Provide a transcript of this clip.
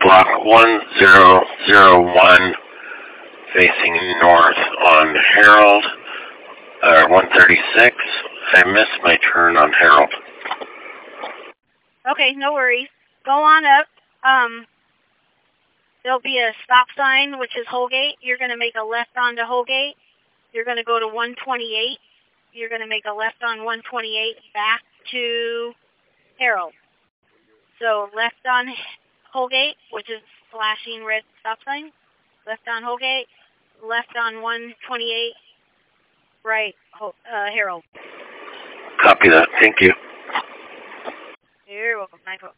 block 1001 facing north on Harold, 136. I missed my turn on Harold. Okay, no worries. Go on up. There'll be a stop sign, which is Holgate. You're going to make a left onto Holgate. You're going to go to 128. You're going to make a left on 128 back to Harold. So left on Holgate, which is flashing red stop sign. Left on Holgate. Left on 128. Right, Harold. Copy that. Thank you. You're welcome.